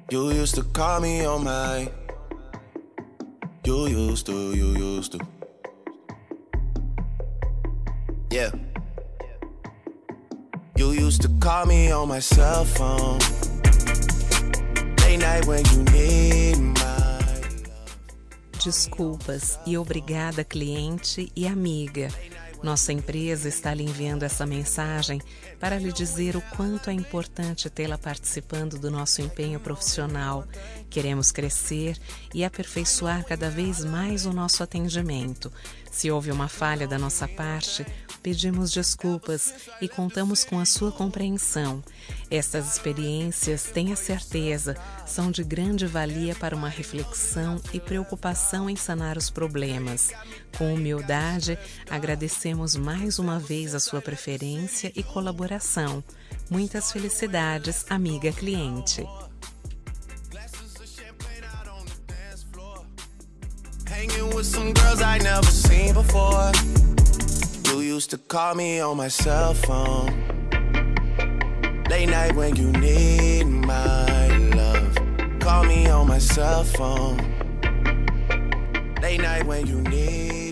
You used to call me on my. You used to. Yeah. You used to call me on my cell phone. Late night when you need my love. Desculpas e obrigada, cliente e amiga. Nossa empresa está lhe enviando essa mensagem para lhe dizer o quanto é importante tê-la participando do nosso empenho profissional. Queremos crescer e aperfeiçoar cada vez mais o nosso atendimento. Se houve uma falha da nossa parte, pedimos desculpas e contamos com a sua compreensão. Estas experiências, tenha certeza, são de grande valia para uma reflexão e preocupação em sanar os problemas. Com humildade, agradecemos mais uma vez a sua preferência e colaboração. Muitas felicidades, amiga cliente. Hanging with some girls I never seen before. You used to call me on my cell phone. Late night when you need my love. Call me on my cell phone. Late night when you need